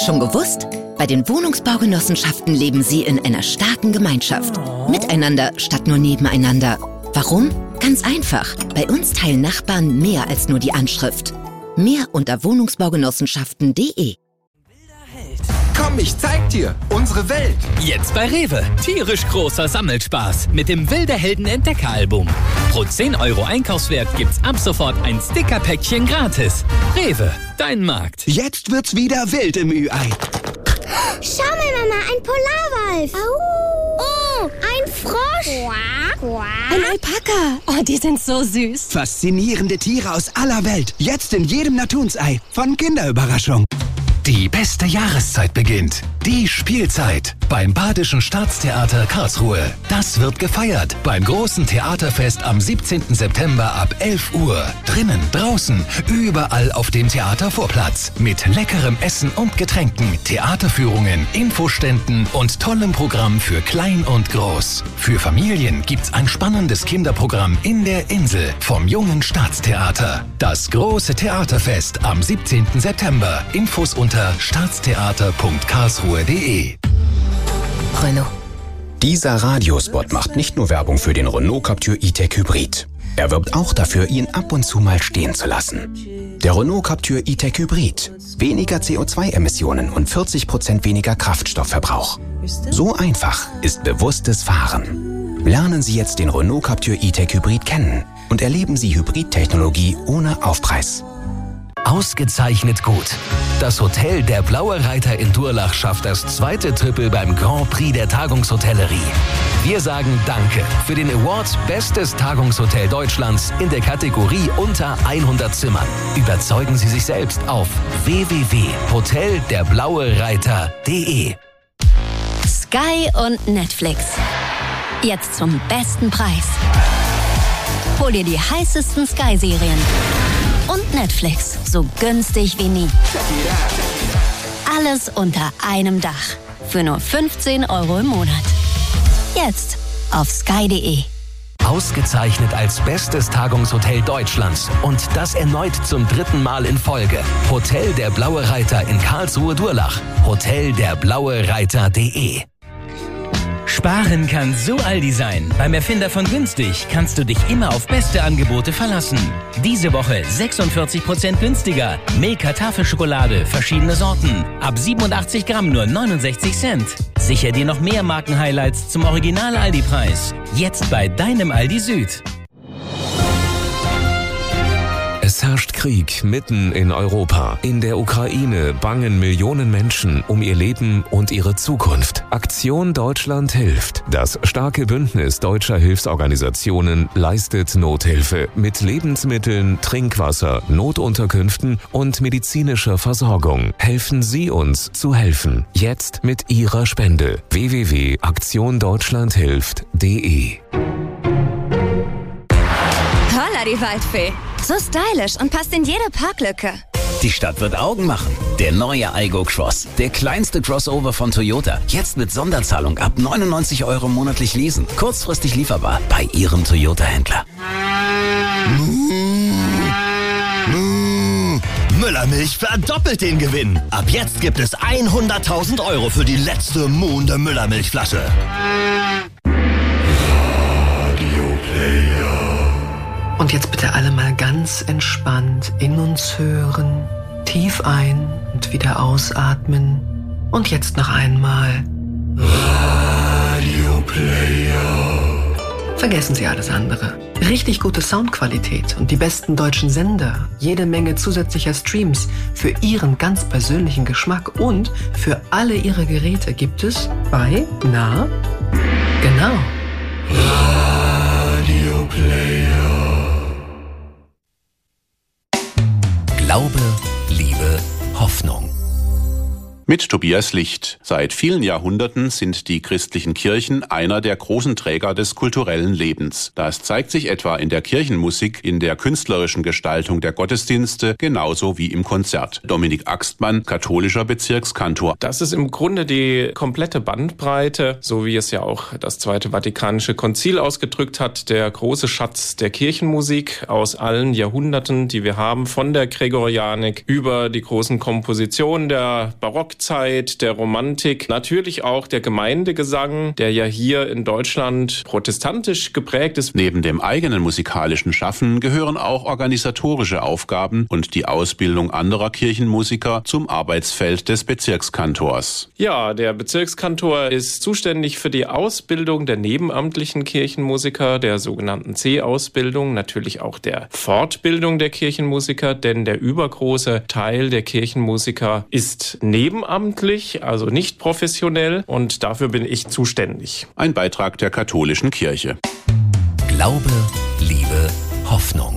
Schon gewusst? Bei den Wohnungsbaugenossenschaften leben Sie in einer starken Gemeinschaft. Miteinander statt nur nebeneinander. Warum? Ganz einfach. Bei uns teilen Nachbarn mehr als nur die Anschrift. Mehr unter wohnungsbaugenossenschaften.de. Komm, ich zeig dir unsere Welt. Jetzt bei Rewe. Tierisch großer Sammelspaß mit dem Wilde Helden Entdeckeralbum. Pro 10 € Einkaufswert gibt's ab sofort ein Stickerpäckchen gratis. Rewe, dein Markt. Jetzt wird's wieder wild im Ü-Ei. Schau mal, Mama, ein Polarwolf. Oh, ein Frosch. Ein Alpaka. Oh, die sind so süß. Faszinierende Tiere aus aller Welt. Jetzt in jedem Natunsei. Von Kinderüberraschung. Die beste Jahreszeit beginnt. Die Spielzeit beim Badischen Staatstheater Karlsruhe. Das wird gefeiert beim großen Theaterfest am 17. September ab 11 Uhr. Drinnen, draußen, überall auf dem Theatervorplatz. Mit leckerem Essen und Getränken, Theaterführungen, Infoständen und tollem Programm für Klein und Groß. Für Familien gibt's ein spannendes Kinderprogramm in der Insel vom Jungen Staatstheater. Das große Theaterfest am 17. September. Infos unter staatstheater.karlsruhe.de. Renault. Dieser Radiospot macht nicht nur Werbung für den Renault Captur E-Tech Hybrid. Er wirbt auch dafür, ihn ab und zu mal stehen zu lassen. Der Renault Captur E-Tech Hybrid. Weniger CO2-Emissionen und 40% weniger Kraftstoffverbrauch. So einfach ist bewusstes Fahren. Lernen Sie jetzt den Renault Captur E-Tech Hybrid kennen und erleben Sie Hybridtechnologie ohne Aufpreis. Ausgezeichnet gut. Das Hotel Der Blaue Reiter in Durlach schafft das zweite Triple beim Grand Prix der Tagungshotellerie. Wir sagen Danke für den Award Bestes Tagungshotel Deutschlands in der Kategorie unter 100 Zimmern. Überzeugen Sie sich selbst auf www.hotelderblauereiter.de. Sky und Netflix. Jetzt zum besten Preis. Hol dir die heißesten Sky-Serien. Und Netflix, so günstig wie nie. Alles unter einem Dach. Für nur 15 € im Monat. Jetzt auf sky.de. Ausgezeichnet als bestes Tagungshotel Deutschlands und das erneut zum 3. Mal in Folge. Hotel Der Blaue Reiter in Karlsruhe-Durlach. Hotelderblauereiter.de. Sparen kann so Aldi sein. Beim Erfinder von günstig kannst du dich immer auf beste Angebote verlassen. Diese Woche 46% günstiger. Milka Tafelschokolade, verschiedene Sorten. Ab 87 Gramm nur 69 Cent. Sicher dir noch mehr Marken-Highlights zum Original-Aldi-Preis. Jetzt bei deinem Aldi Süd. Es herrscht Krieg mitten in Europa. In der Ukraine bangen Millionen Menschen um ihr Leben und ihre Zukunft. Aktion Deutschland hilft. Das starke Bündnis deutscher Hilfsorganisationen leistet Nothilfe mit Lebensmitteln, Trinkwasser, Notunterkünften und medizinischer Versorgung. Helfen Sie uns zu helfen. Jetzt mit Ihrer Spende. www.aktiondeutschlandhilft.de. Holla, die Waldfee. So stylisch und passt in jede Parklücke. Die Stadt wird Augen machen. Der neue Aygo Cross. Der kleinste Crossover von Toyota. Jetzt mit Sonderzahlung ab 99 € monatlich leasen. Kurzfristig lieferbar bei Ihrem Toyota-Händler. Müllermilch verdoppelt den Gewinn. Ab jetzt gibt es 100.000 € für die letzte Monde Müllermilchflasche. Und jetzt bitte alle mal ganz entspannt in uns hören, tief ein und wieder ausatmen. Und jetzt noch einmal Radio Player. Vergessen Sie alles andere. Richtig gute Soundqualität und die besten deutschen Sender. Jede Menge zusätzlicher Streams für Ihren ganz persönlichen Geschmack und für alle Ihre Geräte gibt es bei, genau, Radio Player. Glaube, Liebe, Hoffnung. Mit Tobias Licht. Seit vielen Jahrhunderten sind die christlichen Kirchen einer der großen Träger des kulturellen Lebens. Das zeigt sich etwa in der Kirchenmusik, in der künstlerischen Gestaltung der Gottesdienste, genauso wie im Konzert. Dominik Axtmann, katholischer Bezirkskantor. Das ist im Grunde die komplette Bandbreite, so wie es ja auch das Zweite Vatikanische Konzil ausgedrückt hat, der große Schatz der Kirchenmusik aus allen Jahrhunderten, die wir haben, von der Gregorianik über die großen Kompositionen der Barockzeit Barockzeit, der Romantik, natürlich auch der Gemeindegesang, der ja hier in Deutschland protestantisch geprägt ist. Neben dem eigenen musikalischen Schaffen gehören auch organisatorische Aufgaben und die Ausbildung anderer Kirchenmusiker zum Arbeitsfeld des Bezirkskantors. Ja, der Bezirkskantor ist zuständig für die Ausbildung der nebenamtlichen Kirchenmusiker, der sogenannten C-Ausbildung, natürlich auch der Fortbildung der Kirchenmusiker, denn der übergroße Teil der Kirchenmusiker ist nebenamtlich, also nicht professionell, und dafür bin ich zuständig. Ein Beitrag der katholischen Kirche. Glaube, Liebe, Hoffnung.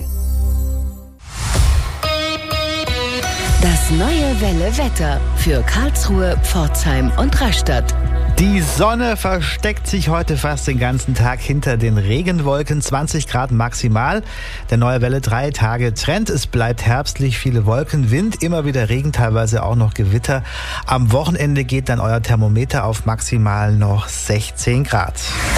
Das neue Welle Wetter für Karlsruhe, Pforzheim und Rastatt. Die Sonne versteckt sich heute fast den ganzen Tag hinter den Regenwolken, 20 Grad maximal. Der neue Welle 3 Tage Trend, es bleibt herbstlich, viele Wolken, Wind, immer wieder Regen, teilweise auch noch Gewitter. Am Wochenende geht dann euer Thermometer auf maximal noch 16 Grad.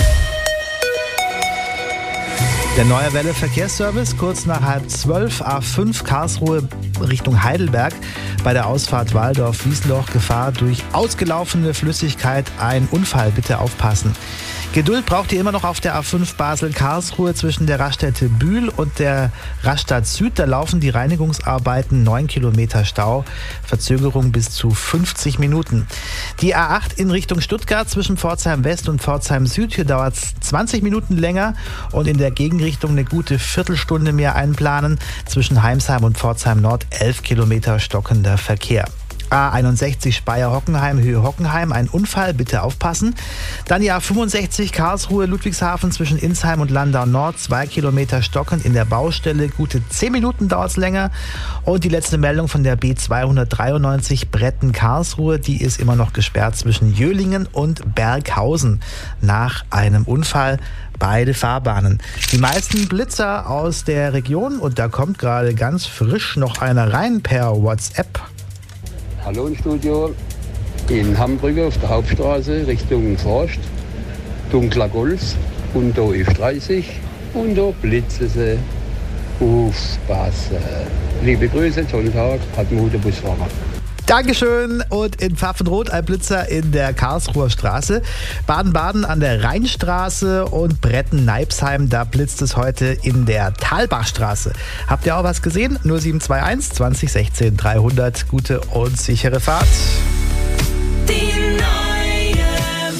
Der neue Welle Verkehrsservice, kurz nach 11:30, A5 Karlsruhe Richtung Heidelberg. Bei der Ausfahrt Waldorf-Wiesloch Gefahr durch ausgelaufene Flüssigkeit, ein Unfall, bitte aufpassen. Geduld braucht ihr immer noch auf der A5 Basel-Karlsruhe zwischen der Raststätte Bühl und der Rastatt Süd. Da laufen die Reinigungsarbeiten, 9 Kilometer Stau, Verzögerung bis zu 50 Minuten. Die A8 in Richtung Stuttgart zwischen Pforzheim West und Pforzheim Süd. Hier dauert es 20 Minuten länger und in der Gegenrichtung eine gute Viertelstunde mehr einplanen. Zwischen Heimsheim und Pforzheim Nord 11 Kilometer stockender Verkehr. A61 Speyer-Hockenheim, Höhe Hockenheim, ein Unfall, bitte aufpassen. Dann die A65 Karlsruhe, Ludwigshafen zwischen Insheim und Landau Nord, 2 Kilometer stockend in der Baustelle, gute 10 Minuten dauert es länger. Und die letzte Meldung von der B293 Bretten-Karlsruhe, die ist immer noch gesperrt zwischen Jöhlingen und Berghausen nach einem Unfall. Beide Fahrbahnen. Die meisten Blitzer aus der Region, und da kommt gerade ganz frisch noch einer rein per WhatsApp. Hallo im Studio, in Hamburg auf der Hauptstraße Richtung Forst, dunkler Golf und da ist 30 und da blitzen sie aufpassen. Liebe Grüße, tollen Tag, Hartmut, der Busfahrer. Dankeschön. Und in Pfaffenrod ein Blitzer in der Karlsruher Straße. Baden-Baden an der Rheinstraße und Bretten-Neipsheim, da blitzt es heute in der Talbachstraße. Habt ihr auch was gesehen? 0721 2016 300. Gute und sichere Fahrt. Die neue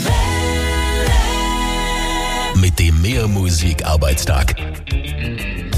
Welle. Mit dem Mehrmusik-Arbeitstag.